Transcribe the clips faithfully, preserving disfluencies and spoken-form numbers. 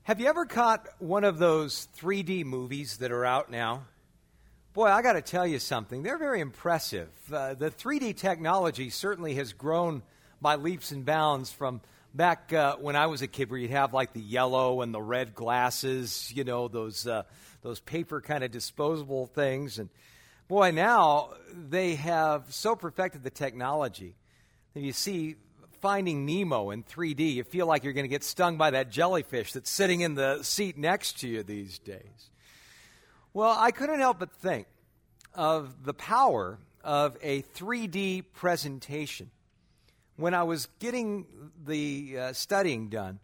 Have you ever caught one of those three D movies that are out now? Boy, I got to tell you something. They're very impressive. Uh, the three D technology certainly has grown by leaps and bounds from back uh, when I was a kid, where you'd have like the yellow and the red glasses, you know, those uh, those paper kind of disposable things. And boy, now they have so perfected the technology that you see Finding Nemo in three D, you feel like you're going to get stung by that jellyfish that's sitting in the seat next to you these days. Well, I couldn't help but think of the power of a three D presentation when I was getting the uh, studying done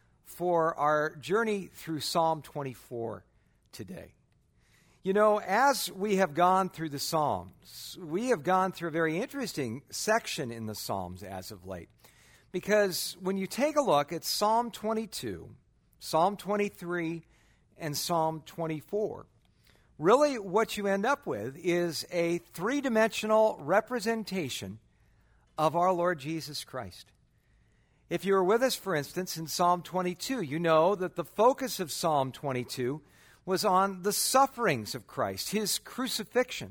for our journey through Psalm twenty-four today. You know, as we have gone through the Psalms, we have gone through a very interesting section in the Psalms as of late. Because when you take a look at Psalm twenty-two, Psalm twenty-three, and Psalm twenty-four, really what you end up with is a three-dimensional representation of our Lord Jesus Christ. If you were with us, for instance, in Psalm twenty-two, you know that the focus of Psalm twenty-two was on the sufferings of Christ, his crucifixion.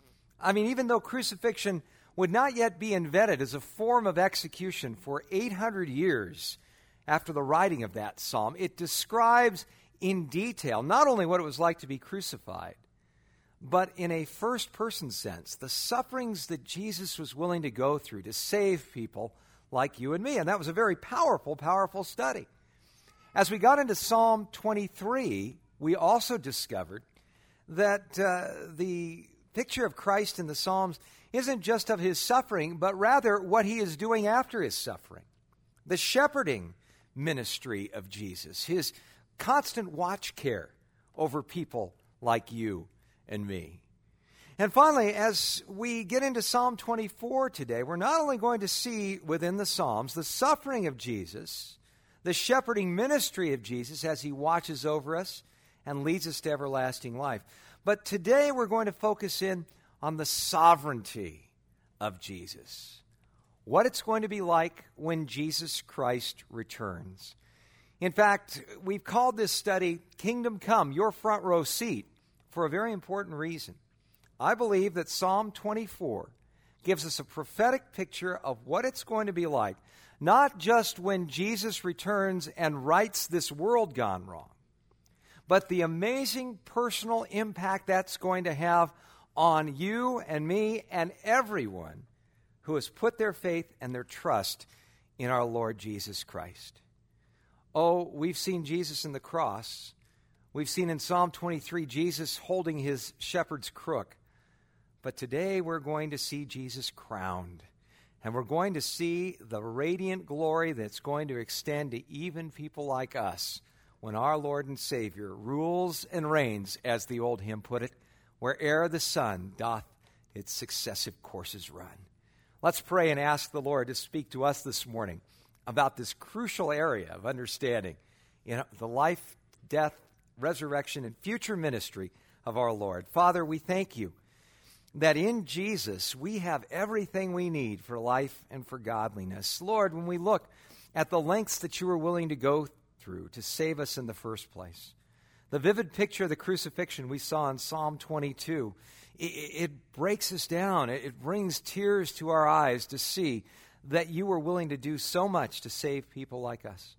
I mean, even though crucifixion would not yet be invented as a form of execution for eight hundred years after the writing of that psalm, it describes in detail not only what it was like to be crucified, but in a first-person sense, the sufferings that Jesus was willing to go through to save people like you and me. And that was a very powerful, powerful study. As we got into Psalm twenty-three, we also discovered that uh, the picture of Christ in the Psalms isn't just of his suffering, but rather what he is doing after his suffering. The shepherding ministry of Jesus, his constant watch care over people like you and me. And finally, as we get into Psalm twenty-four today, we're not only going to see within the Psalms the suffering of Jesus, the shepherding ministry of Jesus as he watches over us and leads us to everlasting life, but today we're going to focus in on the sovereignty of Jesus. What it's going to be like when Jesus Christ returns. In fact, we've called this study Kingdom Come, Your Front Row Seat, for a very important reason. I believe that Psalm twenty-four gives us a prophetic picture of what it's going to be like, not just when Jesus returns and rights this world gone wrong, but the amazing personal impact that's going to have on you and me and everyone who has put their faith and their trust in our Lord Jesus Christ. Oh, we've seen Jesus in the cross. We've seen in Psalm twenty-three Jesus holding his shepherd's crook. But today we're going to see Jesus crowned. And we're going to see the radiant glory that's going to extend to even people like us when our Lord and Savior rules and reigns, as the old hymn put it, where'er the sun doth its successive courses run. Let's pray and ask the Lord to speak to us this morning about this crucial area of understanding, you know, the life, death, resurrection, and future ministry of our Lord. Father, we thank you that in Jesus we have everything we need for life and for godliness. Lord, when we look at the lengths that you were willing to go through to save us in the first place, the vivid picture of the crucifixion we saw in Psalm twenty-two, it, it breaks us down. It, it brings tears to our eyes to see that you were willing to do so much to save people like us.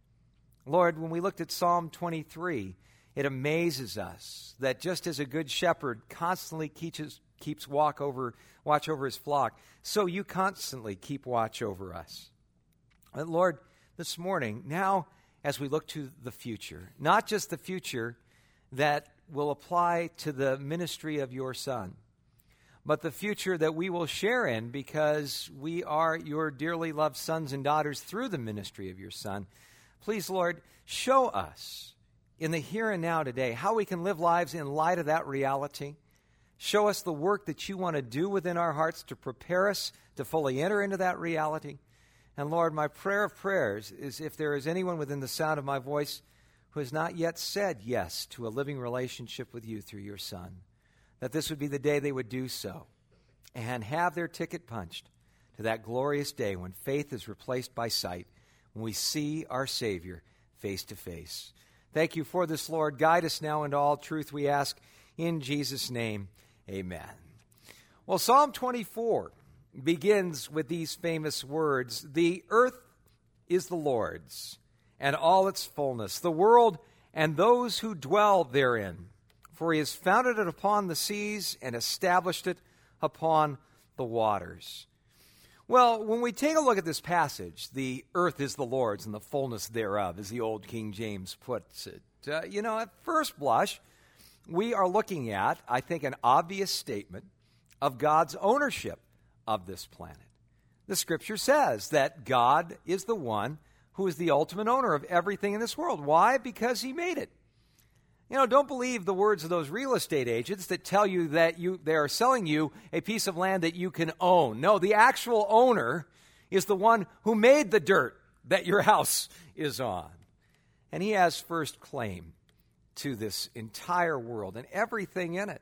Lord, when we looked at Psalm twenty-three, it amazes us that just as a good shepherd constantly keeps, keeps walk over, watch over his flock, so you constantly keep watch over us. And Lord, this morning, now as we look to the future, not just the future that will apply to the ministry of your Son, but the future that we will share in because we are your dearly loved sons and daughters through the ministry of your Son. Please, Lord, show us in the here and now today how we can live lives in light of that reality. Show us the work that you want to do within our hearts to prepare us to fully enter into that reality. And Lord, my prayer of prayers is if there is anyone within the sound of my voice who has not yet said yes to a living relationship with you through your Son, that this would be the day they would do so and have their ticket punched to that glorious day when faith is replaced by sight, when we see our Savior face to face. Thank you for this, Lord. Guide us now into all truth, we ask in Jesus' name. Amen. Well, Psalm twenty-four begins with these famous words, "The earth is the Lord's, and all its fullness, the world and those who dwell therein. For he has founded it upon the seas and established it upon the waters." Well, when we take a look at this passage, the earth is the Lord's and the fullness thereof, as the old King James puts it, uh, you know, at first blush, we are looking at, I think, an obvious statement of God's ownership of this planet. The Scripture says that God is the one who is the ultimate owner of everything in this world. Why? Because he made it. You know, don't believe the words of those real estate agents that tell you that you they are selling you a piece of land that you can own. No, the actual owner is the one who made the dirt that your house is on. And he has first claim to this entire world and everything in it.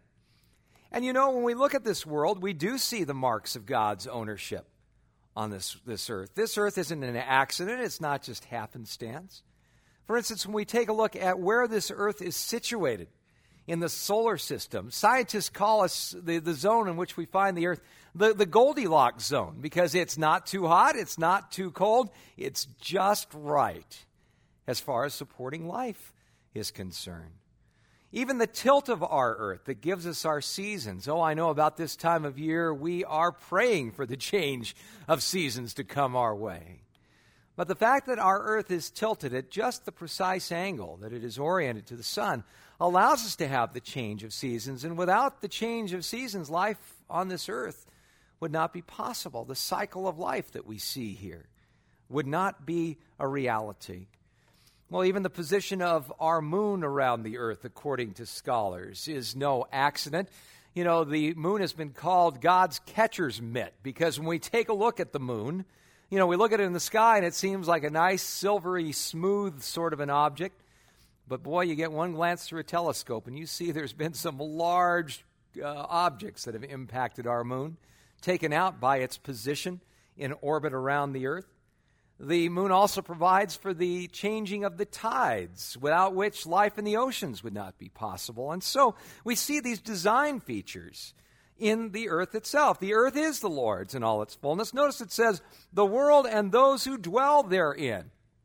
And you know, when we look at this world, we do see the marks of God's ownership on this, this earth. This earth isn't an accident. It's not just happenstance. For instance, when we take a look at where this earth is situated in the solar system, scientists call us the, the zone in which we find the earth the, the Goldilocks zone, because it's not too hot, it's not too cold, it's just right as far as supporting life is concerned. Even the tilt of our earth that gives us our seasons. Oh, I know about this time of year, we are praying for the change of seasons to come our way. But the fact that our earth is tilted at just the precise angle that it is oriented to the sun allows us to have the change of seasons. And without the change of seasons, life on this earth would not be possible. The cycle of life that we see here would not be a reality. Well, even the position of our moon around the earth, according to scholars, is no accident. You know, the moon has been called God's catcher's mitt, because when we take a look at the moon, you know, we look at it in the sky and it seems like a nice, silvery, smooth sort of an object. But boy, you get one glance through a telescope and you see there's been some large uh, objects that have impacted our moon, taken out by its position in orbit around the earth. The moon also provides for the changing of the tides, without which life in the oceans would not be possible. And so we see these design features in the earth itself. The earth is the Lord's in all its fullness. Notice it says, the world and those who dwell therein.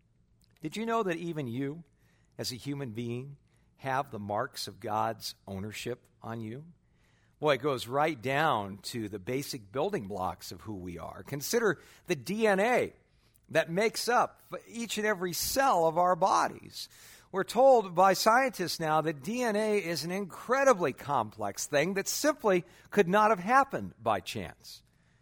Did you know that even you, as a human being, have the marks of God's ownership on you? Boy, it goes right down to the basic building blocks of who we are. Consider the D N A that makes up each and every cell of our bodies. We're told by scientists now that D N A is an incredibly complex thing that simply could not have happened by chance.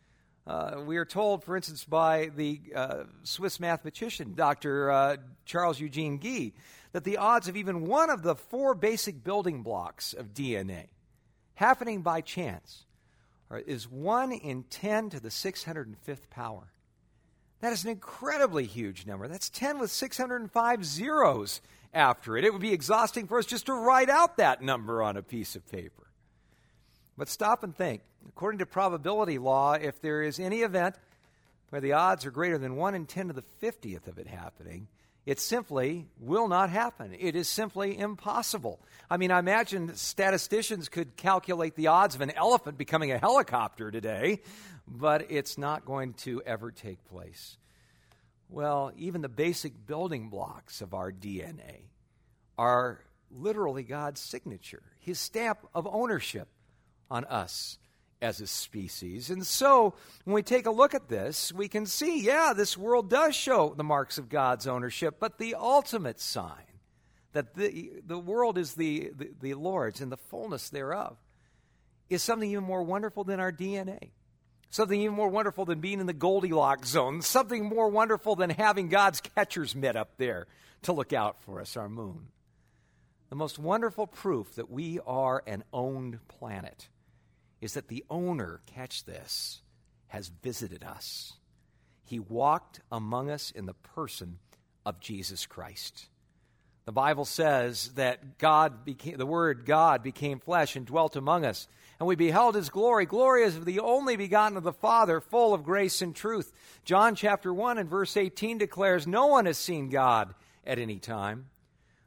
Uh, we are told, for instance, by the uh, Swiss mathematician, Doctor Uh, Charles Eugene Guy, that the odds of even one of the four basic building blocks of D N A happening by chance are, is one in ten to the six hundred fifth power. That is an incredibly huge number. That's ten with six hundred five zeros after it. It would be exhausting for us just to write out that number on a piece of paper. But stop and think. According to probability law, if there is any event where the odds are greater than one in ten to the fiftieth of it happening, it simply will not happen. It is simply impossible. I mean, I imagine statisticians could calculate the odds of an elephant becoming a helicopter today, but it's not going to ever take place. Well, even the basic building blocks of our D N A are literally God's signature, his stamp of ownership on us as a species. And so when we take a look at this, we can see, yeah, this world does show the marks of God's ownership, but the ultimate sign that the, the world is the, the, the Lord's and the fullness thereof is something even more wonderful than our D N A. Something even more wonderful than being in the Goldilocks zone. Something more wonderful than having God's catcher's mitt up there to look out for us, our moon. The most wonderful proof that we are an owned planet is that the owner, catch this, has visited us. He walked among us in the person of Jesus Christ. The Bible says that God became, the Word God became flesh and dwelt among us, and we beheld his glory. Glory as of the only begotten of the Father, full of grace and truth. John chapter one and verse eighteen declares, no one has seen God at any time.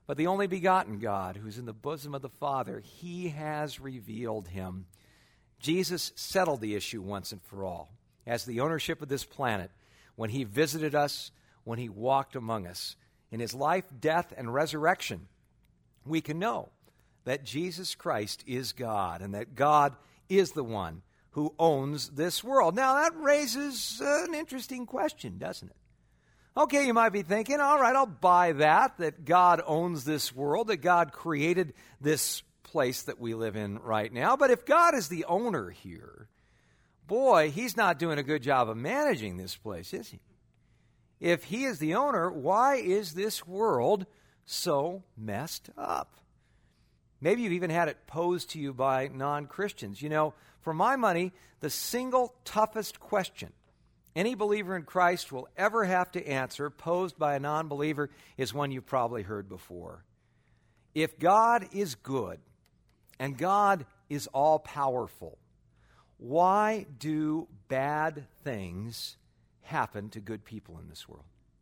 but the only begotten God, who's in the bosom of the Father, he has revealed him. Jesus settled the issue once and for all as the ownership of this planet when he visited us, when he walked among us. In his life, death, and resurrection, we can know that Jesus Christ is God and that God is the one who owns this world. Now, that raises an interesting question, doesn't it? Okay, you might be thinking, all right, I'll buy that, that God owns this world, that God created this place that we live in right now. But if God is the owner here, boy, he's not doing a good job of managing this place, is he? If he is the owner, why is this world so messed up? Maybe you've even had it posed to you by non-Christians. You know, for my money, the single toughest question any believer in Christ will ever have to answer, posed by a non-believer, is one you've probably heard before. If God is good and God is all-powerful, why do bad things happen to good people in this world?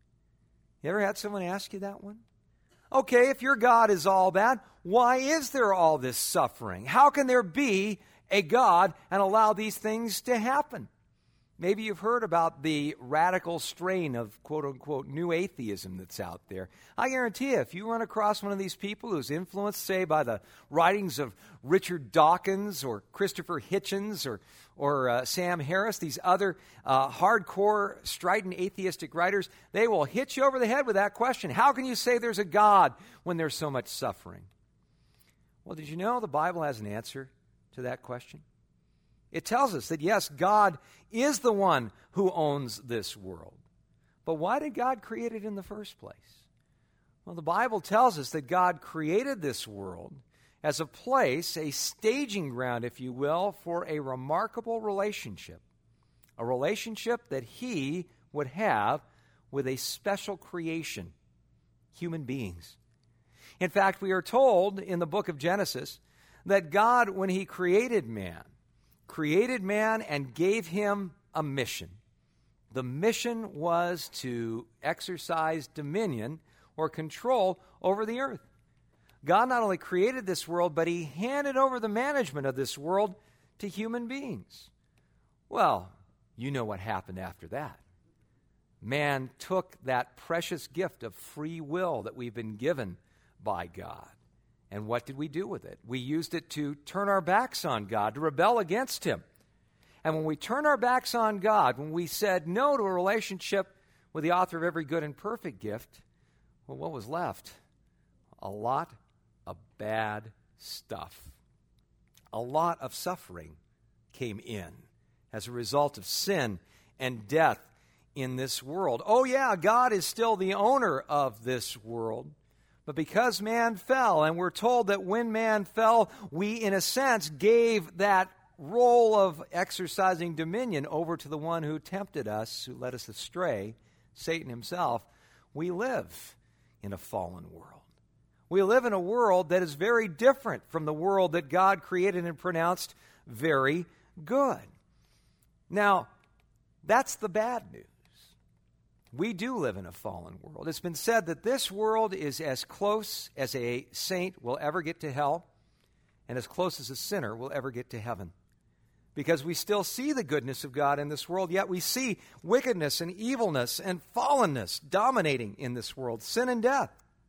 You ever had someone ask you that one? Okay, if your God is all bad, why is there all this suffering? How can there be a God and allow these things to happen? Maybe you've heard about the radical strain of quote-unquote new atheism that's out there. I guarantee you, if you run across one of these people who's influenced, say, by the writings of Richard Dawkins or Christopher Hitchens or, or uh, Sam Harris, these other uh, hardcore, strident atheistic writers, they will hit you over the head with that question. How can you say there's a God when there's so much suffering? Well, did you know the Bible has an answer to that question? It tells us that, yes, God is the one who owns this world. But why did God create it in the first place? Well, the Bible tells us that God created this world as a place, a staging ground, if you will, for a remarkable relationship. A relationship that he would have with a special creation, human beings. In fact, we are told in the book of Genesis that God, when he created man, created man and gave him a mission. The mission was to exercise dominion or control over the earth. God not only created this world, but he handed over the management of this world to human beings. Well, you know what happened after that. Man took that precious gift of free will that we've been given by God. And what did we do with it? We used it to turn our backs on God, to rebel against him. And when we turn our backs on God, when we said no to a relationship with the author of every good and perfect gift, well, what was left? A lot of bad stuff. A lot of suffering came in as a result of sin and death in this world. Oh yeah, God is still the owner of this world. But because man fell, and we're told that when man fell, we, in a sense, gave that role of exercising dominion over to the one who tempted us, who led us astray, Satan himself. We live in a fallen world. We live in a world that is very different from the world that God created and pronounced very good. Now, that's the bad news. We do live in a fallen world. It's been said that this world is as close as a saint will ever get to hell and as close as a sinner will ever get to heaven. Because we still see the goodness of God in this world, yet we see wickedness and evilness and fallenness dominating in this world, sin and death.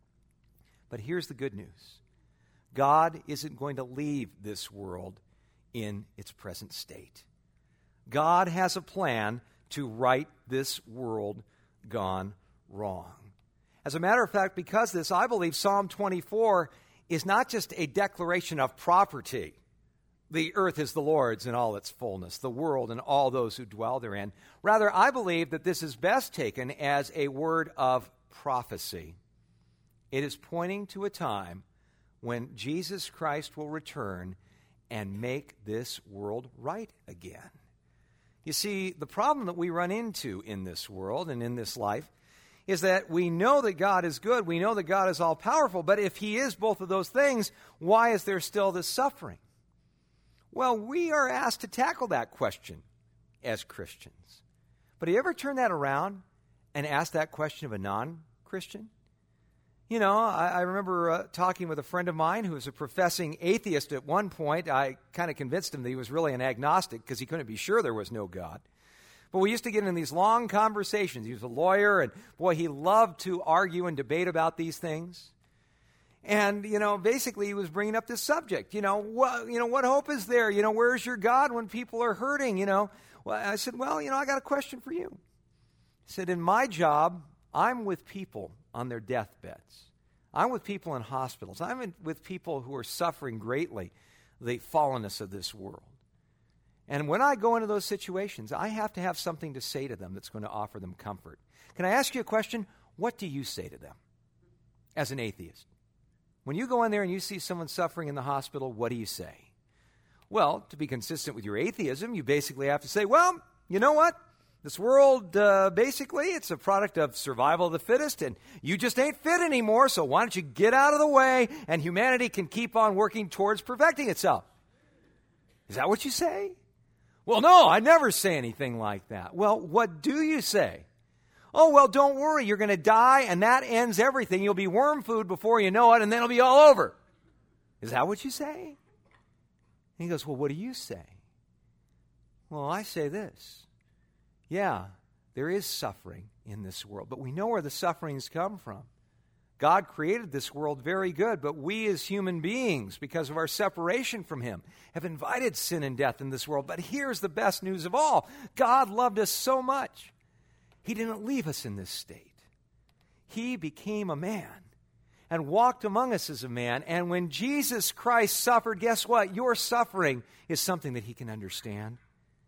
But here's the good news. God isn't going to leave this world in its present state. God has a plan to right this world gone wrong. As a matter of fact, because of this, I believe Psalm twenty-four is not just a declaration of property. The earth is the Lord's in all its fullness, the world and all those who dwell therein. Rather, I believe that this is best taken as a word of prophecy. It is pointing to a time when Jesus Christ will return and make this world right again. You see, the problem that we run into in this world and in this life is that we know that God is good, we know that God is all-powerful, but if he is both of those things, why is there still this suffering? Well, we are asked to tackle that question as Christians. But have you ever turned that around and asked that question of a non-Christian? You know, I, I remember uh, talking with a friend of mine who was a professing atheist at one point. I kind of convinced him that he was really an agnostic because he couldn't be sure there was no God. But we used to get in these long conversations. He was a lawyer, and boy, he loved to argue and debate about these things. And, you know, basically he was bringing up this subject. You know, what, you know, what hope is there? You know, where's your God when people are hurting? You know, well, I said, well, you know, I got a question for you. He said, in my job, I'm with people on their deathbeds. I'm with people in hospitals. I'm in, with people who are suffering greatly the fallenness of this world. And when I go into those situations, I have to have something to say to them that's going to offer them comfort. Can I ask you a question? What do you say to them as an atheist? When you go in there and you see someone suffering in the hospital, what do you say? Well, to be consistent with your atheism, you basically have to say, well, you know what? This world, uh, basically, it's a product of survival of the fittest, and you just ain't fit anymore, so why don't you get out of the way, and humanity can keep on working towards perfecting itself. Is that what you say? Well, no, I never say anything like that. Well, what do you say? Oh, well, don't worry, you're going to die, and that ends everything. You'll be worm food before you know it, and then it'll be all over. Is that what you say? And he goes, well, what do you say? Well, I say this. Yeah, there is suffering in this world, but we know where the sufferings come from. God created this world very good, but we as human beings, because of our separation from Him, have invited sin and death in this world. But here's the best news of all. God loved us so much, He didn't leave us in this state. He became a man and walked among us as a man. And when Jesus Christ suffered, guess what? Your suffering is something that He can understand.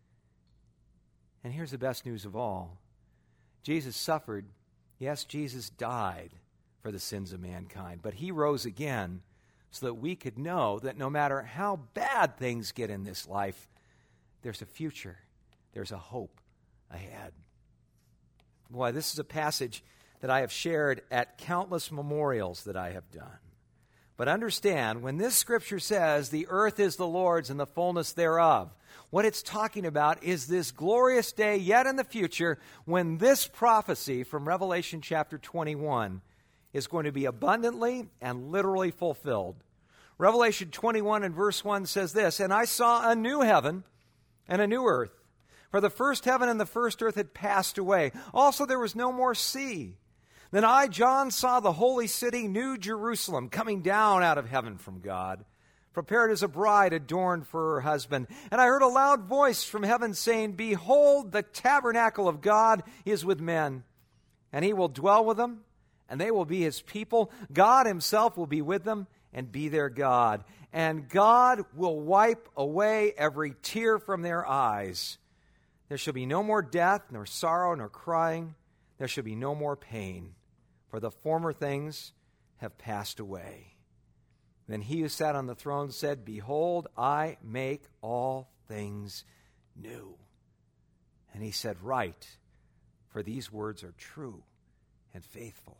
And here's the best news of all. Jesus suffered. Yes, Jesus died for the sins of mankind. But He rose again so that we could know that no matter how bad things get in this life, there's a future. There's a hope ahead. Boy, this is a passage that I have shared at countless memorials that I have done. But understand, when this scripture says, the earth is the Lord's and the fullness thereof, what it's talking about is this glorious day yet in the future when this prophecy from Revelation chapter twenty-one is going to be abundantly and literally fulfilled. Revelation twenty-one and verse one says this, and I saw a new heaven and a new earth, for the first heaven and the first earth had passed away. Also there was no more sea. Then I, John, saw the holy city, New Jerusalem, coming down out of heaven from God, prepared as a bride adorned for her husband. And I heard a loud voice from heaven saying, behold, the tabernacle of God is with men, and He will dwell with them, and they will be His people. God Himself will be with them and be their God. And God will wipe away every tear from their eyes. There shall be no more death, nor sorrow, nor crying. There shall be no more pain, for the former things have passed away. Then He who sat on the throne said, behold, I make all things new. And He said, write, for these words are true and faithful.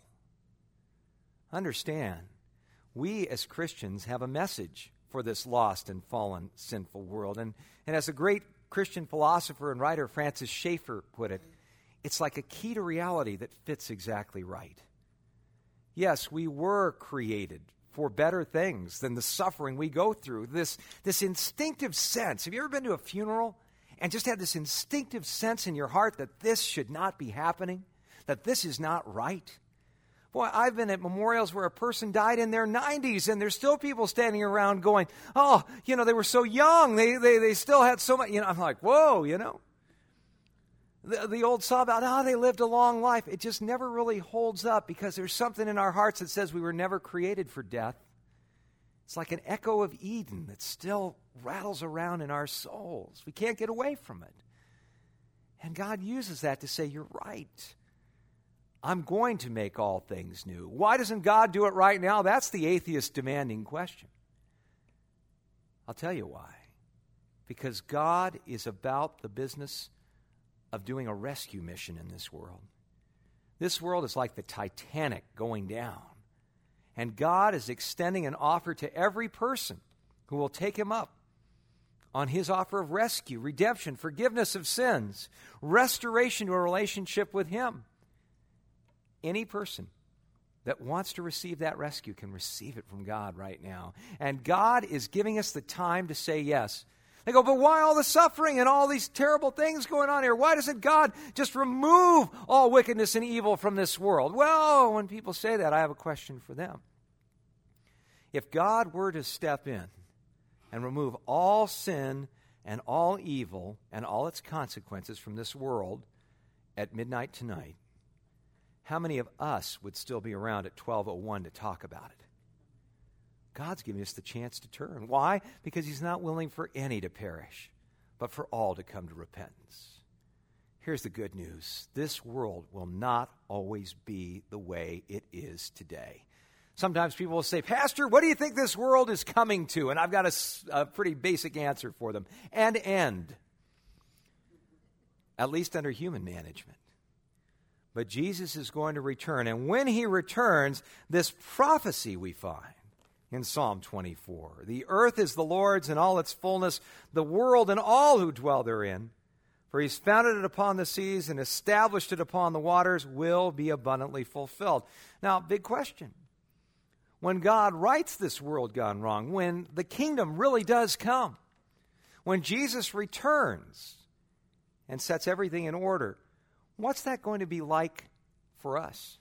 Understand, we as Christians have a message for this lost and fallen, sinful world. And, and as a great Christian philosopher and writer, Francis Schaeffer, put it, it's like a key to reality that fits exactly right. Yes, we were created for better things than the suffering we go through. This, this instinctive sense. Have you ever been to a funeral and just had this instinctive sense in your heart that this should not be happening? That this is not right? Boy, I've been at memorials where a person died in their nineties and there's still people standing around going, oh, you know, they were so young. They, they, they still had so much. You know, I'm like, whoa, you know. The, the old saw about how oh, they lived a long life, it just never really holds up because there's something in our hearts that says we were never created for death. It's like an echo of Eden that still rattles around in our souls. We can't get away from it. And God uses that to say, you're right. I'm going to make all things new. Why doesn't God do it right now? That's the atheist demanding question. I'll tell you why. Because God is about the business of doing a rescue mission in this world. This world is like the Titanic going down. And God is extending an offer to every person who will take Him up on His offer of rescue, redemption, forgiveness of sins, restoration to a relationship with Him. Any person that wants to receive that rescue can receive it from God right now. And God is giving us the time to say yes. They go, but why all the suffering and all these terrible things going on here? Why doesn't God just remove all wickedness and evil from this world? Well, when people say that, I have a question for them. If God were to step in and remove all sin and all evil and all its consequences from this world at midnight tonight, how many of us would still be around at twelve oh one to talk about it? God's giving us the chance to turn. Why? Because he's not willing for any to perish, but for all to come to repentance. Here's the good news. This world will not always be the way it is today. Sometimes people will say, Pastor, what do you think this world is coming to? And I've got a, a pretty basic answer for them. An end. At least under human management. But Jesus is going to return. And when he returns, this prophecy we find in Psalm twenty-four. The earth is the Lord's and all its fullness, the world and all who dwell therein. For he's founded it upon the seas and established it upon the waters, will be abundantly fulfilled. Now, big question. When God rights this world gone wrong, when the kingdom really does come, when Jesus returns and sets everything in order, what's that going to be like for us?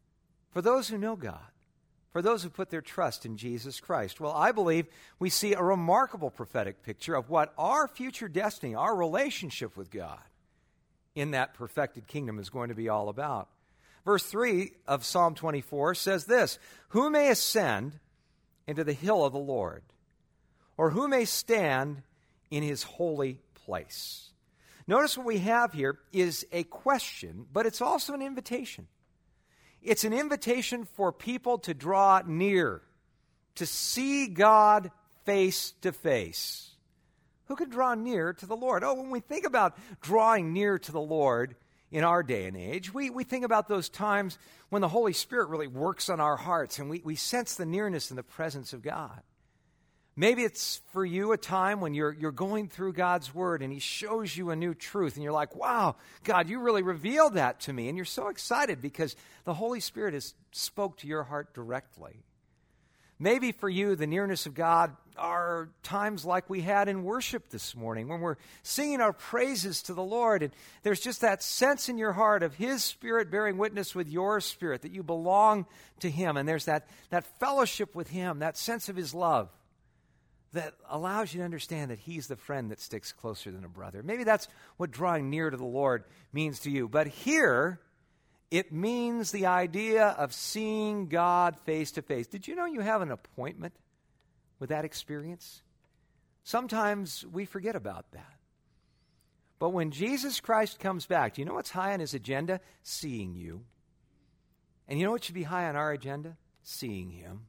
For those who know God, for those who put their trust in Jesus Christ. Well, I believe we see a remarkable prophetic picture of what our future destiny, our relationship with God in that perfected kingdom is going to be all about. Verse three of Psalm twenty-four says this, who may ascend into the hill of the Lord, or who may stand in his holy place? Notice what we have here is a question, but it's also an invitation. It's an invitation for people to draw near, to see God face to face. Who could draw near to the Lord? Oh, when we think about drawing near to the Lord in our day and age, we, we think about those times when the Holy Spirit really works on our hearts and we, we sense the nearness and the presence of God. Maybe it's for you a time when you're, you're going through God's Word and he shows you a new truth and you're like, wow, God, you really revealed that to me. And you're so excited because the Holy Spirit has spoke to your heart directly. Maybe for you, the nearness of God are times like we had in worship this morning when we're singing our praises to the Lord. And there's just that sense in your heart of his Spirit bearing witness with your spirit that you belong to him. And there's that, that fellowship with him, that sense of his love that allows you to understand that he's the friend that sticks closer than a brother. Maybe that's what drawing near to the Lord means to you. But here, it means the idea of seeing God face to face. Did you know you have an appointment with that experience? Sometimes we forget about that. But when Jesus Christ comes back, do you know what's high on his agenda? Seeing you. And you know what should be high on our agenda? Seeing him.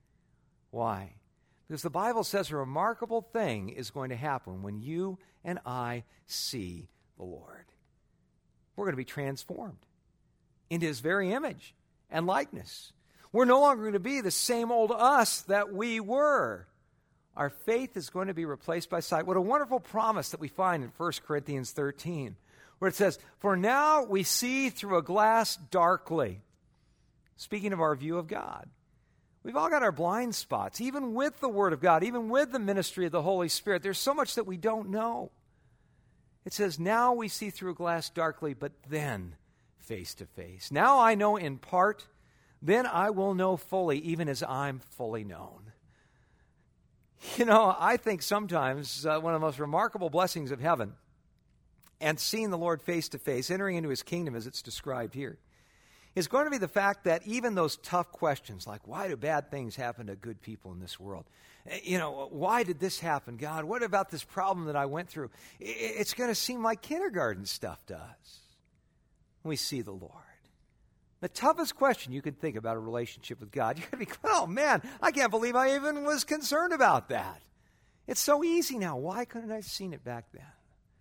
Why? Because the Bible says a remarkable thing is going to happen when you and I see the Lord. We're going to be transformed into his very image and likeness. We're no longer going to be the same old us that we were. Our faith is going to be replaced by sight. What a wonderful promise that we find in First Corinthians thirteen, where it says, for now we see through a glass darkly. Speaking of our view of God. We've all got our blind spots, even with the Word of God, even with the ministry of the Holy Spirit. There's so much that we don't know. It says, now we see through a glass darkly, but then face to face. Now I know in part, then I will know fully, even as I'm fully known. You know, I think sometimes uh, one of the most remarkable blessings of heaven and seeing the Lord face to face, entering into his kingdom as it's described here, is going to be the fact that even those tough questions, like why do bad things happen to good people in this world? You know, why did this happen, God? What about this problem that I went through? It's going to seem like kindergarten stuff to us when we see the Lord. The toughest question you could think about a relationship with God, you're going to be, oh man, I can't believe I even was concerned about that. It's so easy now. Why couldn't I have seen it back then?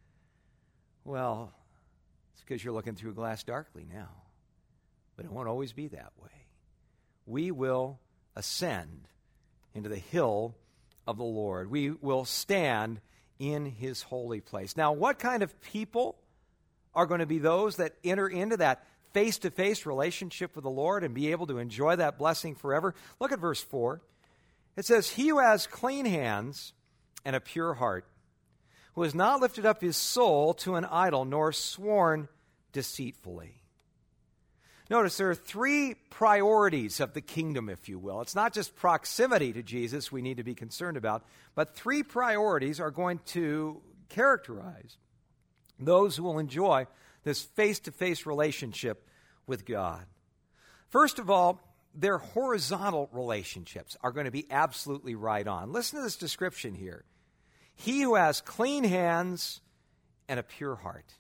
Well, it's because you're looking through a glass darkly now. But it won't always be that way. We will ascend into the hill of the Lord. We will stand in his holy place. Now, what kind of people are going to be those that enter into that face-to-face relationship with the Lord and be able to enjoy that blessing forever? Look at verse four. It says, he who has clean hands and a pure heart, who has not lifted up his soul to an idol, nor sworn deceitfully. Notice there are three priorities of the kingdom, if you will. It's not just proximity to Jesus we need to be concerned about, but three priorities are going to characterize those who will enjoy this face-to-face relationship with God. First of all, their horizontal relationships are going to be absolutely right on. Listen to this description here. He who has clean hands and a pure heart.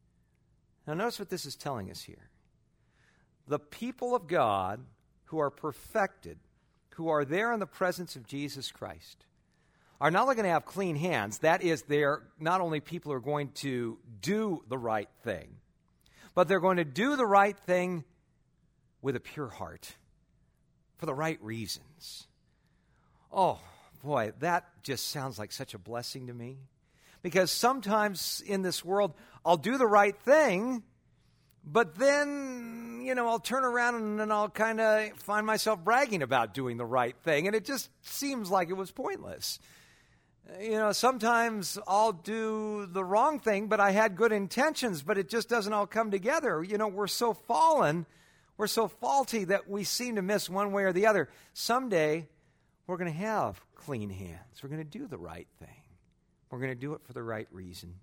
Now notice what this is telling us here. The people of God who are perfected, who are there in the presence of Jesus Christ, are not only going to have clean hands. That is, they're not only people who are going to do the right thing, but they're going to do the right thing with a pure heart for the right reasons. Oh, boy, that just sounds like such a blessing to me. Because sometimes in this world, I'll do the right thing, but then, you know, I'll turn around and then I'll kind of find myself bragging about doing the right thing, and it just seems like it was pointless. You know, sometimes I'll do the wrong thing, but I had good intentions, but it just doesn't all come together. You know, we're so fallen, we're so faulty that we seem to miss one way or the other. Someday, we're going to have clean hands. We're going to do the right thing. We're going to do it for the right reason.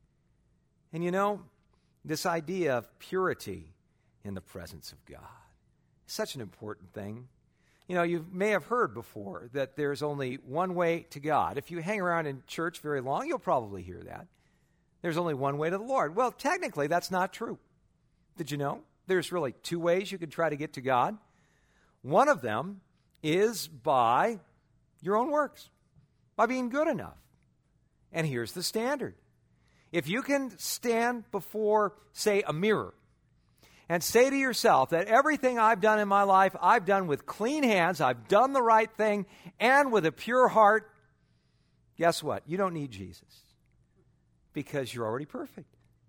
And you know, this idea of purity in the presence of God is such an important thing. You know, you may have heard before that there's only one way to God. If you hang around in church very long, you'll probably hear that. There's only one way to the Lord. Well, technically, that's not true. Did you know? There's really two ways you could try to get to God. One of them is by your own works, by being good enough. And here's the standard. If you can stand before, say, a mirror and say to yourself that everything I've done in my life, I've done with clean hands, I've done the right thing, and with a pure heart, guess what? You don't need Jesus because you're already perfect.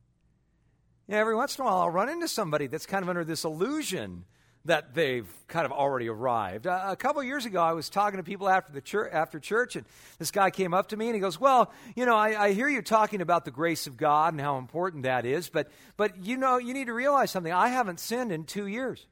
You know, every once in a while I'll run into somebody that's kind of under this illusion that they've kind of already arrived. Uh, a couple of years ago, I was talking to people after the church, after church, and this guy came up to me and he goes, well, you know, I, I hear you talking about the grace of God and how important that is, but, but you know, you need to realize something. I haven't sinned in two years.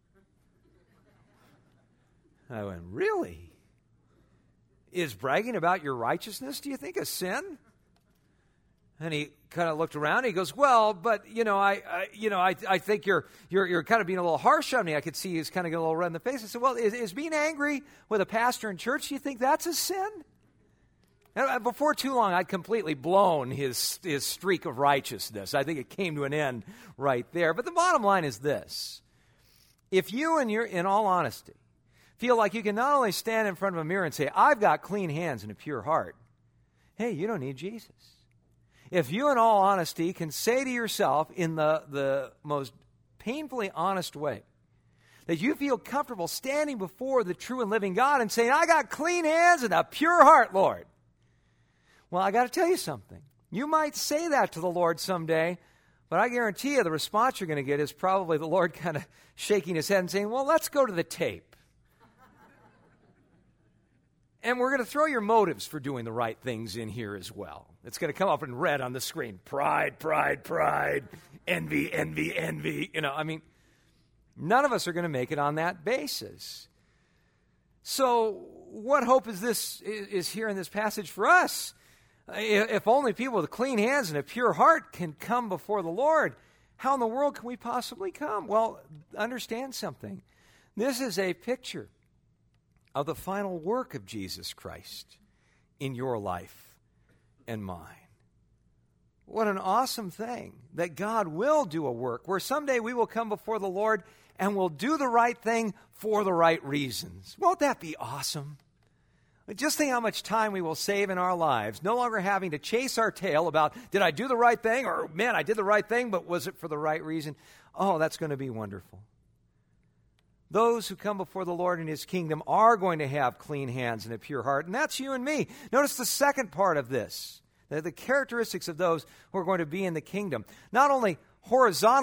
I went, really? Is bragging about your righteousness, do you think, a sin? And he kind of looked around and he goes, well, but, you know, I, I you know, I, I think you're, you're, you're kind of being a little harsh on me. I could see he was kind of getting a little red in the face. I said, well, is, is being angry with a pastor in church, do you think that's a sin? And before too long, I'd completely blown his, his streak of righteousness. I think it came to an end right there. But the bottom line is this. If you, in, your, in all honesty, feel like you can not only stand in front of a mirror and say, I've got clean hands and a pure heart, hey, you don't need Jesus. If you, in all honesty, can say to yourself in the, the most painfully honest way that you feel comfortable standing before the true and living God and saying, I got clean hands and a pure heart, Lord. Well, I got to tell you something. You might say that to the Lord someday, but I guarantee you the response you're going to get is probably the Lord kind of shaking his head and saying, well, let's go to the tape. And we're going to throw your motives for doing the right things in here as well. It's going to come up in red on the screen. Pride, pride, pride, envy, envy, envy. You know, I mean, none of us are going to make it on that basis. So what hope is this is here in this passage for us? If only people with clean hands and a pure heart can come before the Lord, how in the world can we possibly come? Well, understand something. This is a picture of the final work of Jesus Christ in your life and mine. What an awesome thing that God will do a work where someday we will come before the Lord and we'll do the right thing for the right reasons. Won't that be awesome? Just think how much time we will save in our lives, no longer having to chase our tail about, did I do the right thing? Or, man, I did the right thing, but was it for the right reason? Oh, that's going to be wonderful. Those who come before the Lord in his kingdom are going to have clean hands and a pure heart, and that's you and me. Notice the second part of this, the, the characteristics of those who are going to be in the kingdom. Not only horizontally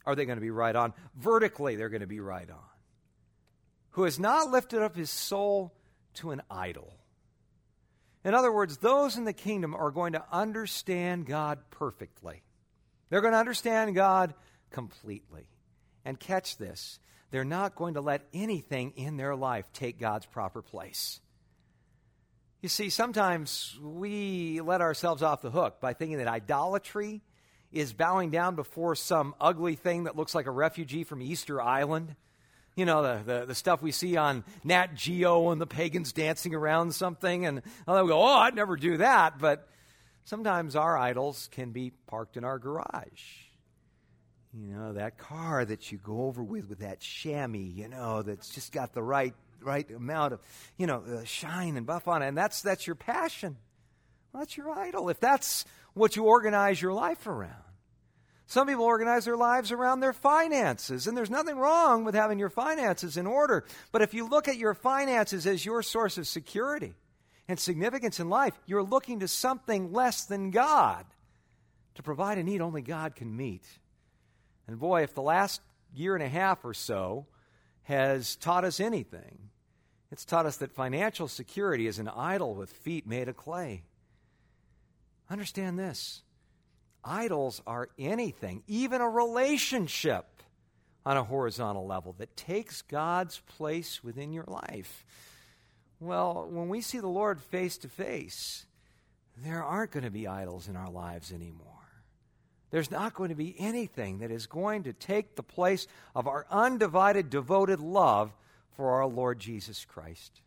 are they going to be right on. Vertically, they're going to be right on. Who has not lifted up his soul to an idol. In other words, those in the kingdom are going to understand God perfectly. They're going to understand God completely. And catch this, they're not going to let anything in their life take God's proper place. You see, sometimes we let ourselves off the hook by thinking that idolatry is bowing down before some ugly thing that looks like a refugee from Easter Island. You know, the, the, the stuff we see on Nat Geo and the pagans dancing around something. And we go, oh, I'd never do that. But sometimes our idols can be parked in our garage. You know, that car that you go over with, with that chamois, you know, that's just got the right right amount of, you know, uh, shine and buff on it. And that's, that's your passion. Well, that's your idol. If that's what you organize your life around. Some people organize their lives around their finances, and there's nothing wrong with having your finances in order. But if you look at your finances as your source of security and significance in life, you're looking to something less than God to provide a need only God can meet. And boy, if the last year and a half or so has taught us anything, it's taught us that financial security is an idol with feet made of clay. Understand this. Idols are anything, even a relationship on a horizontal level that takes God's place within your life. Well, when we see the Lord face to face, there aren't going to be idols in our lives anymore. There's not going to be anything that is going to take the place of our undivided, devoted love for our Lord Jesus Christ.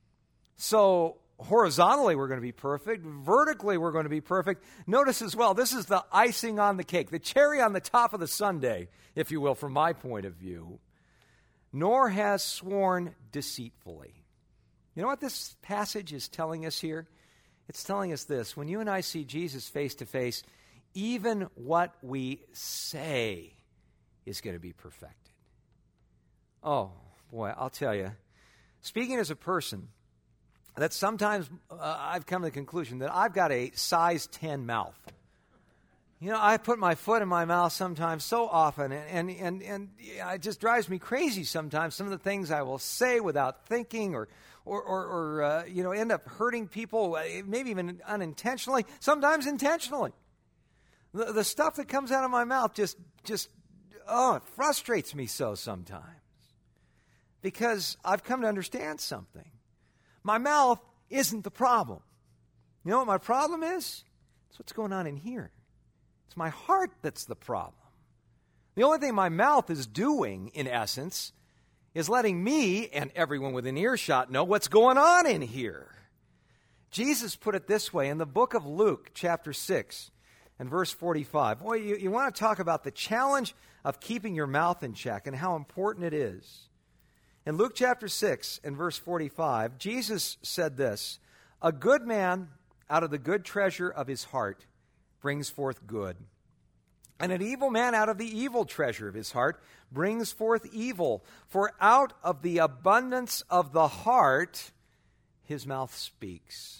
So, horizontally, we're going to be perfect. Vertically, we're going to be perfect. Notice as well, this is the icing on the cake, the cherry on the top of the sundae, if you will, from my point of view. Nor has sworn deceitfully. You know what this passage is telling us here? It's telling us this. When you and I see Jesus face to face, even what we say is going to be perfected. Oh, boy, I'll tell you. Speaking as a person, that sometimes uh, I've come to the conclusion that I've got a size ten mouth. You know, I put my foot in my mouth sometimes so often, and, and, and, and it just drives me crazy sometimes, some of the things I will say without thinking or, or, or, or uh, you know, end up hurting people, maybe even unintentionally, sometimes intentionally. The, the stuff that comes out of my mouth just, just, oh, it frustrates me so sometimes. Because I've come to understand something. My mouth isn't the problem. You know what my problem is? It's what's going on in here. It's my heart that's the problem. The only thing my mouth is doing, in essence, is letting me and everyone within earshot know what's going on in here. Jesus put it this way in the book of Luke, chapter six, and verse forty-five. Boy, you, you want to talk about the challenge of keeping your mouth in check and how important it is. In Luke chapter six and verse forty-five, Jesus said this, "A good man out of the good treasure of his heart brings forth good, and an evil man out of the evil treasure of his heart brings forth evil. For out of the abundance of the heart, his mouth speaks."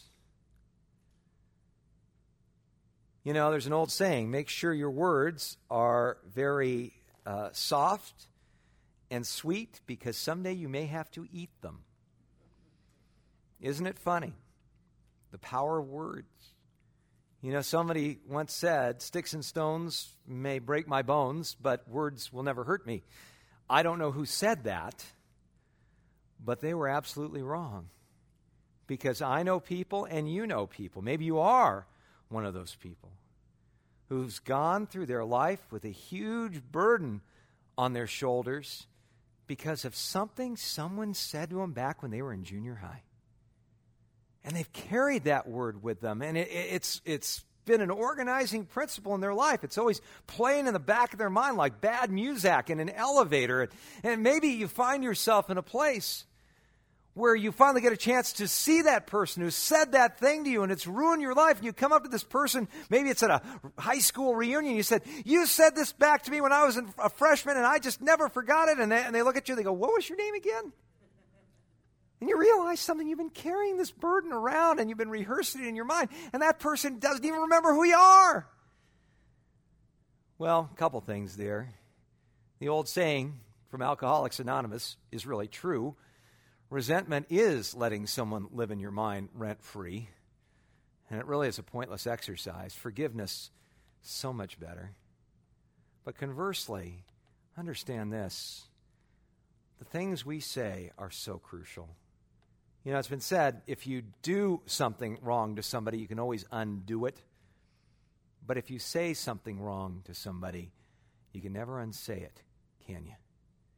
You know, there's an old saying, make sure your words are very uh, soft and sweet, because someday you may have to eat them. Isn't it funny? The power of words. You know, somebody once said, sticks and stones may break my bones, but words will never hurt me. I don't know who said that, but they were absolutely wrong. Because I know people and you know people. Maybe you are one of those people who's gone through their life with a huge burden on their shoulders because of something someone said to them back when they were in junior high. And they've carried that word with them, and it, it's it's been an organizing principle in their life. It's always playing in the back of their mind like bad music in an elevator. And, and maybe you find yourself in a place where you finally get a chance to see that person who said that thing to you, and it's ruined your life, and you come up to this person, maybe it's at a high school reunion, you said, you said this back to me when I was a freshman, and I just never forgot it, and they, and they look at you, and they go, what was your name again? And you realize something, you've been carrying this burden around, and you've been rehearsing it in your mind, and that person doesn't even remember who you are. Well, a couple things there. The old saying from Alcoholics Anonymous is really true. Resentment is letting someone live in your mind rent-free, and it really is a pointless exercise. Forgiveness, so much better. But conversely, understand this. The things we say are so crucial. You know, it's been said, if you do something wrong to somebody, you can always undo it. But if you say something wrong to somebody, you can never unsay it, can you?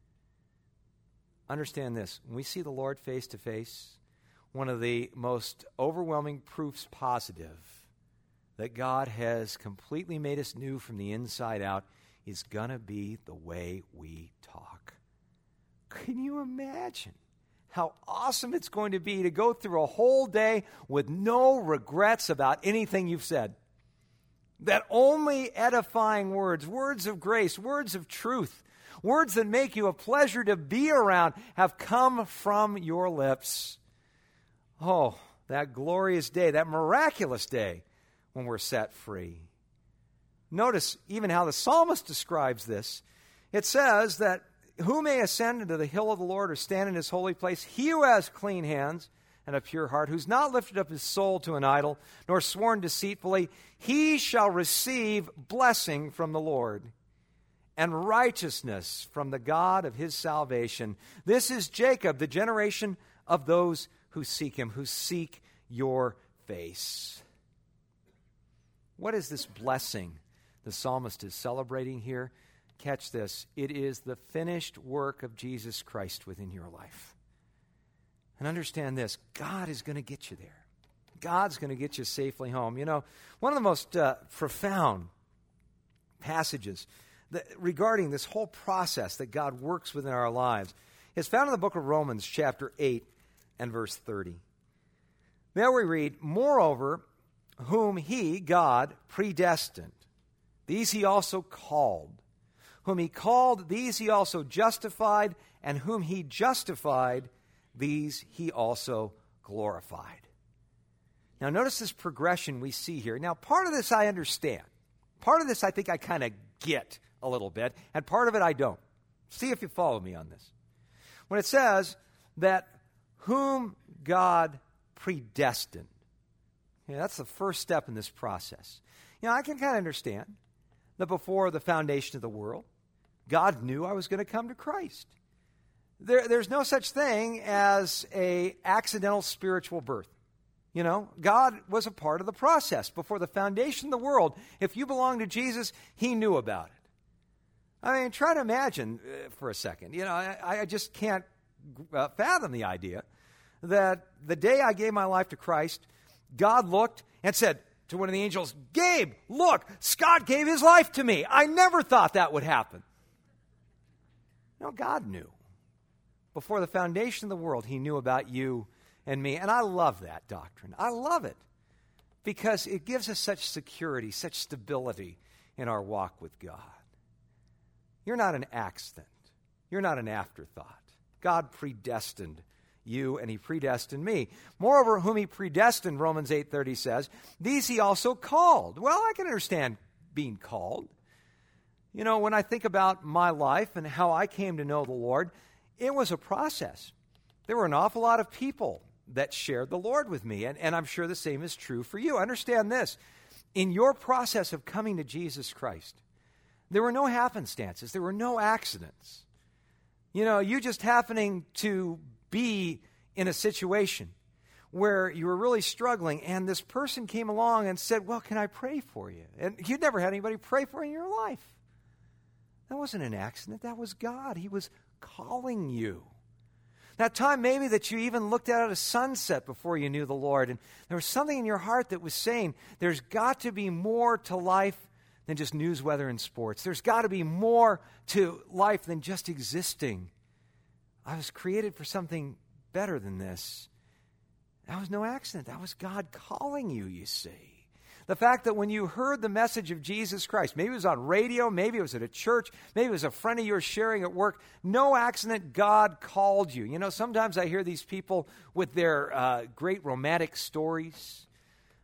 Understand this. When we see the Lord face to face, one of the most overwhelming proofs positive that God has completely made us new from the inside out is going to be the way we talk. Can you imagine how awesome it's going to be to go through a whole day with no regrets about anything you've said? That only edifying words, words of grace, words of truth, words that make you a pleasure to be around have come from your lips. Oh, that glorious day, that miraculous day when we're set free. Notice even how the psalmist describes this. It says that who may ascend into the hill of the Lord or stand in his holy place? He who has clean hands and a pure heart, who's not lifted up his soul to an idol, nor sworn deceitfully, he shall receive blessing from the Lord and righteousness from the God of his salvation. This is Jacob, the generation of those who seek him, who seek your face. What is this blessing the psalmist is celebrating here? Catch this. It is the finished work of Jesus Christ within your life. And understand this. God is going to get you there. God's going to get you safely home. You know, one of the most uh, profound passages that, regarding this whole process that God works within our lives is found in the book of Romans chapter eight and verse thirty. There we read, moreover, whom he, God, predestined, these he also called. Whom he called, these he also justified, and whom he justified, these he also glorified. Now notice this progression we see here. Now part of this I understand. Part of this I think I kind of get a little bit, and part of it I don't. See if you follow me on this. When it says that whom God predestined, yeah, that's the first step in this process. You know, I can kind of understand that before the foundation of the world, God knew I was going to come to Christ. There, there's no such thing as a accidental spiritual birth. You know, God was a part of the process. Before the foundation of the world, if you belong to Jesus, he knew about it. I mean, try to imagine uh, for a second. You know, I, I just can't uh, fathom the idea that the day I gave my life to Christ, God looked and said to one of the angels, Gabe, look, Scott gave his life to me. I never thought that would happen. No, God knew. Before the foundation of the world, he knew about you and me. And I love that doctrine. I love it because it gives us such security, such stability in our walk with God. You're not an accident. You're not an afterthought. God predestined you and he predestined me. Moreover, whom he predestined, Romans eight thirty says, these he also called. Well, I can understand being called. You know, when I think about my life and how I came to know the Lord, it was a process. There were an awful lot of people that shared the Lord with me, and, and I'm sure the same is true for you. Understand this. In your process of coming to Jesus Christ, there were no happenstances. There were no accidents. You know, you just happening to be in a situation where you were really struggling, and this person came along and said, well, can I pray for you? And you'd never had anybody pray for you in your life. That wasn't an accident. That was God. He was calling you. That time maybe that you even looked out at a sunset before you knew the Lord, and there was something in your heart that was saying, there's got to be more to life than just news, weather, and sports. There's got to be more to life than just existing. I was created for something better than this. That was no accident. That was God calling you, you see. The fact that when you heard the message of Jesus Christ, maybe it was on radio, maybe it was at a church, maybe it was a friend of yours sharing at work, no accident, God called you. You know, sometimes I hear these people with their uh, great romantic stories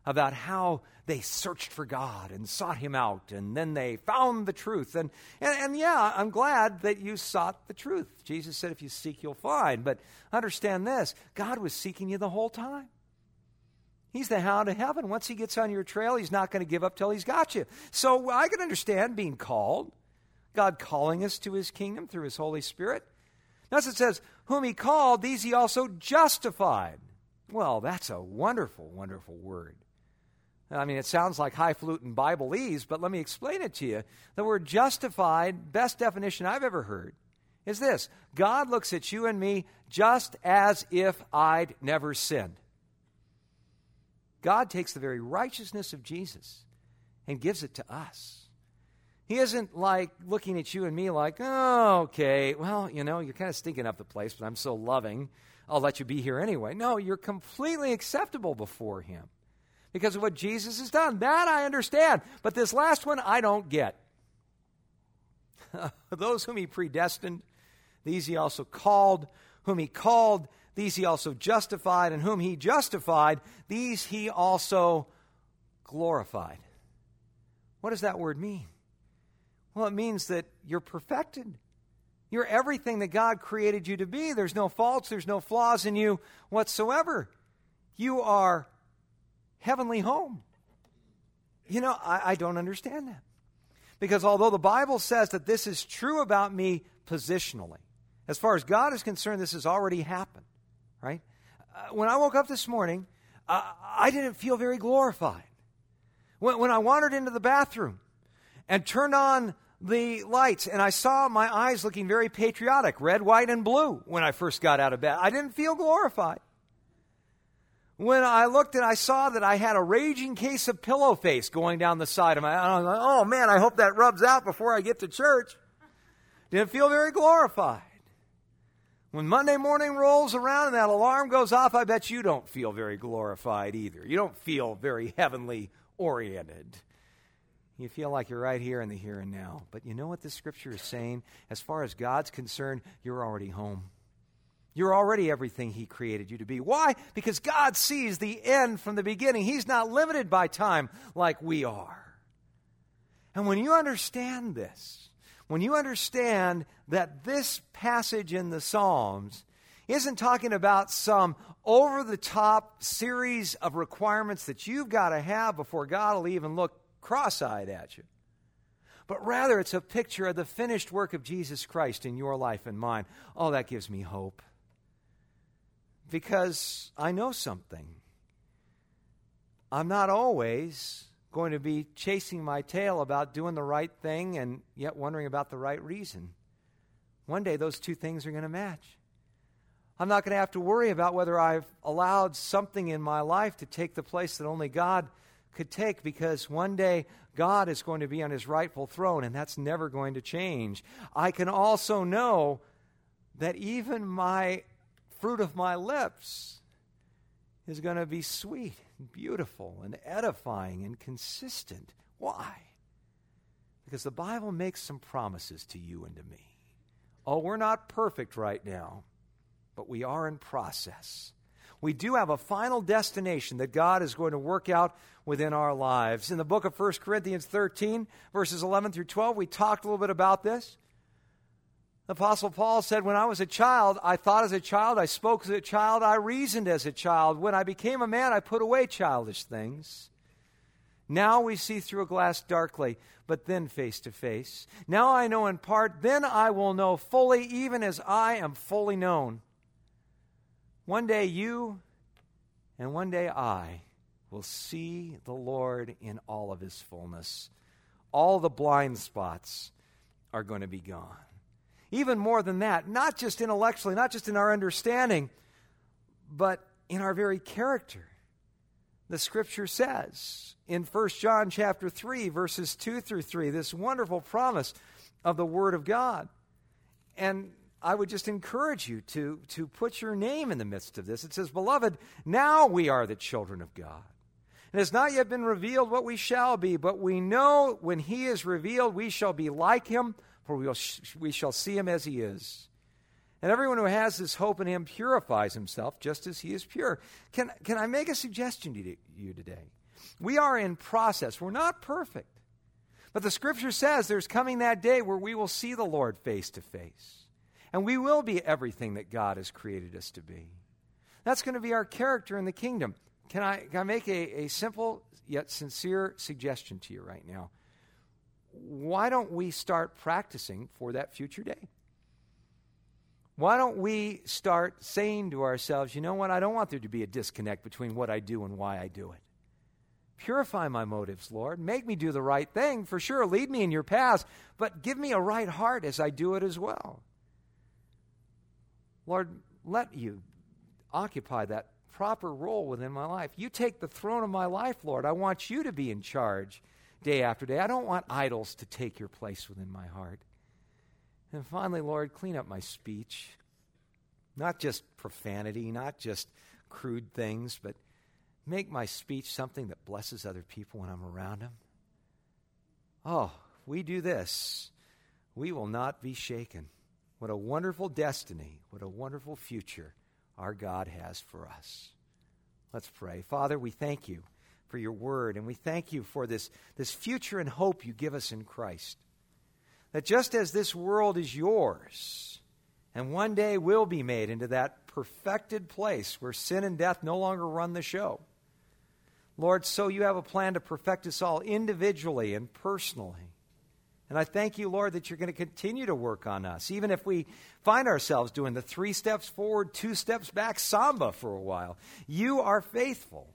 about how they searched for God and sought him out, and then they found the truth. And, and, and yeah, I'm glad that you sought the truth. Jesus said, if you seek, you'll find. But understand this, God was seeking you the whole time. He's the hound of heaven. Once he gets on your trail, he's not going to give up till he's got you. So I can understand being called, God calling us to his kingdom through his Holy Spirit. Notice it says, whom he called, these he also justified. Well, that's a wonderful, wonderful word. I mean, it sounds like highfalutin Bibleese, but let me explain it to you. The word justified, best definition I've ever heard, is this. God looks at you and me just as if I'd never sinned. God takes the very righteousness of Jesus and gives it to us. He isn't like looking at you and me like, oh, okay, well, you know, you're kind of stinking up the place, but I'm so loving, I'll let you be here anyway. No, you're completely acceptable before him because of what Jesus has done. That I understand, but this last one I don't get. Those whom he predestined, these he also called. Whom he called, these he also justified. And whom he justified, these he also glorified. What does that word mean? Well, it means that you're perfected. You're everything that God created you to be. There's no faults, there's no flaws in you whatsoever. You are heavenly home. You know, I, I don't understand that. Because although the Bible says that this is true about me positionally, as far as God is concerned, this has already happened, right? Uh, when I woke up this morning, uh, I didn't feel very glorified. When, when I wandered into the bathroom and turned on the lights, and I saw my eyes looking very patriotic, red, white, and blue when I first got out of bed, I didn't feel glorified. When I looked and I saw that I had a raging case of pillow face going down the side of my, I was like, oh man, I hope that rubs out before I get to church. Didn't feel very glorified. When Monday morning rolls around and that alarm goes off, I bet you don't feel very glorified either. You don't feel very heavenly oriented. You feel like you're right here in the here and now. But you know what this scripture is saying? As far as God's concerned, you're already home. You're already everything he created you to be. Why? Because God sees the end from the beginning. He's not limited by time like we are. And when you understand this, when you understand that this passage in the Psalms isn't talking about some over-the-top series of requirements that you've got to have before God will even look cross-eyed at you, but rather it's a picture of the finished work of Jesus Christ in your life and mine. Oh, that gives me hope. Because I know something. I'm not always going to be chasing my tail about doing the right thing and yet wondering about the right reason. One day those two things are going to match. I'm not going to have to worry about whether I've allowed something in my life to take the place that only God could take, because one day God is going to be on his rightful throne, and that's never going to change. I can also know that even my fruit of my lips is going to be sweet and beautiful and edifying and consistent. Why? Because the Bible makes some promises to you and to me. Oh, we're not perfect right now, but we are in process. We do have a final destination that God is going to work out within our lives. In the book of First Corinthians thirteen, verses eleven through twelve, we talked a little bit about this. The Apostle Paul said, when I was a child, I thought as a child, I spoke as a child, I reasoned as a child. When I became a man, I put away childish things. Now we see through a glass darkly, but then face to face. Now I know in part, then I will know fully, even as I am fully known. One day you and one day I will see the Lord in all of his fullness. All the blind spots are going to be gone. Even more than that, not just intellectually, not just in our understanding, but in our very character. The Scripture says in First John chapter three, verses two through three, this wonderful promise of the Word of God. And I would just encourage you to, to put your name in the midst of this. It says, Beloved, now we are the children of God. It has not yet been revealed what we shall be, but we know when he is revealed, we shall be like him, for we, will sh- we shall see him as he is. And everyone who has this hope in him purifies himself just as he is pure. Can, can I make a suggestion to you today? We are in process. We're not perfect. But the Scripture says there's coming that day where we will see the Lord face to face. And we will be everything that God has created us to be. That's going to be our character in the kingdom. Can I, can I make a, a simple yet sincere suggestion to you right now? Why don't we start practicing for that future day? Why don't we start saying to ourselves, you know what, I don't want there to be a disconnect between what I do and why I do it. Purify my motives, Lord. Make me do the right thing. For sure, lead me in your paths, but give me a right heart as I do it as well. Lord, let you occupy that proper role within my life. You take the throne of my life, Lord. I want you to be in charge day after day. I don't want idols to take your place within my heart. And finally, Lord, clean up my speech. Not just profanity, not just crude things, but make my speech something that blesses other people when I'm around them. Oh, if we do this, we will not be shaken. What a wonderful destiny, what a wonderful future our God has for us. Let's pray. Father, we thank you for your word, and we thank you for this, this future and hope you give us in Christ. That just as this world is yours, and one day will be made into that perfected place where sin and death no longer run the show, Lord, so you have a plan to perfect us all individually and personally. And I thank you, Lord, that you're going to continue to work on us, even if we find ourselves doing the three steps forward, two steps back samba for a while. You are faithful,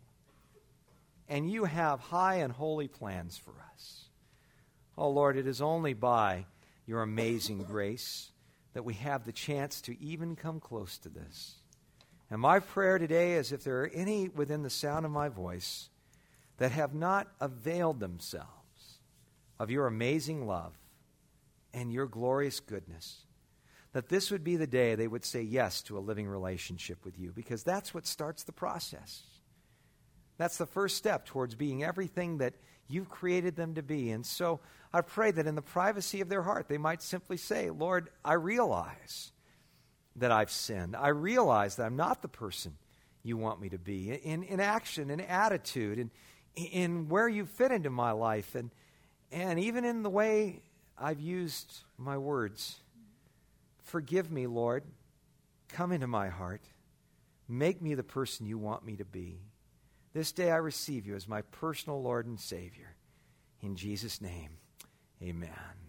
and you have high and holy plans for us. Oh, Lord, it is only by your amazing grace that we have the chance to even come close to this. And my prayer today is if there are any within the sound of my voice that have not availed themselves of your amazing love and your glorious goodness, that this would be the day they would say yes to a living relationship with you, because that's what starts the process. That's the first step towards being everything that you've created them to be. And so I pray that in the privacy of their heart, they might simply say, Lord, I realize that I've sinned. I realize that I'm not the person you want me to be in, in action, in attitude, in, in where you fit into my life, and, and even in the way I've used my words. Forgive me, Lord. Come into my heart. Make me the person you want me to be. This day I receive you as my personal Lord and Savior. In Jesus' name, amen.